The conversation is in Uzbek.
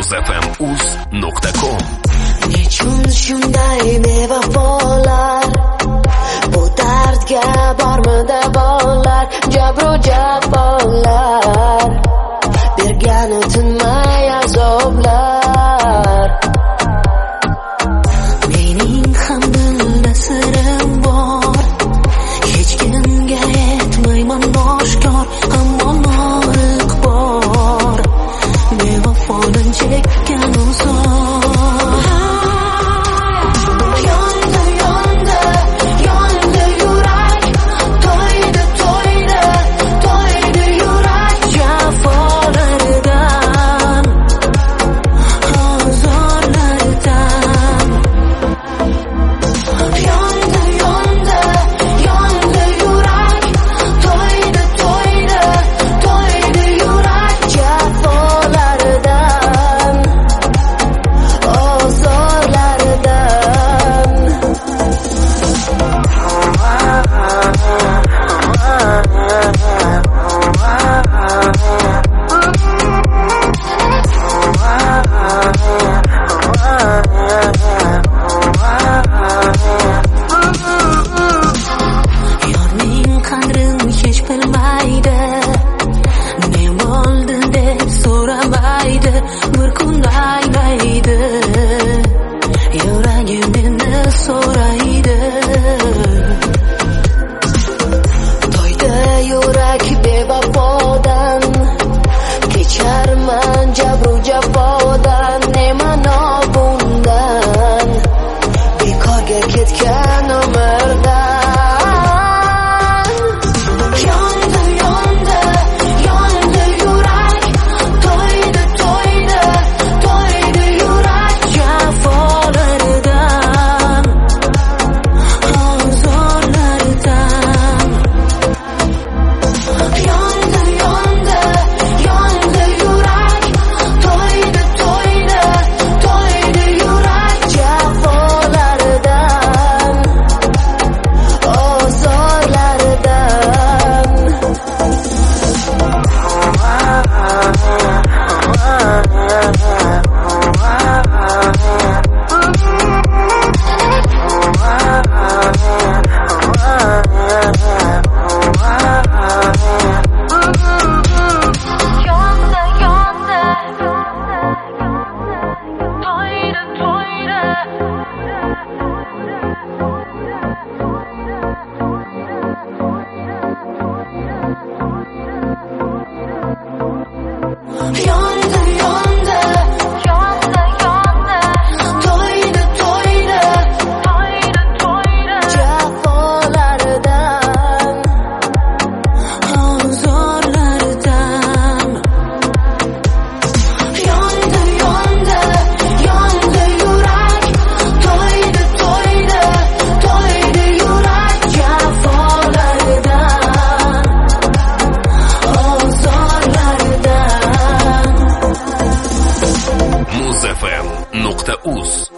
muzfm.uz.com. Nechun shunday bevafolar, bu dardga bormidi bolalar, jabru jafolar, bergani tinmay azoblar. Mening ham dilda sirim bor, hech kimga aytmayman oshkor, ammo nolik bor, bevafodan chekkan uzor. Bir kunda aylaydi, yuragim meni so'raydi. To'ydi yurak bevafodan, kecharman jabru jafodan, nemano bundan, bekorga ketgan umrdan. muzfm.uz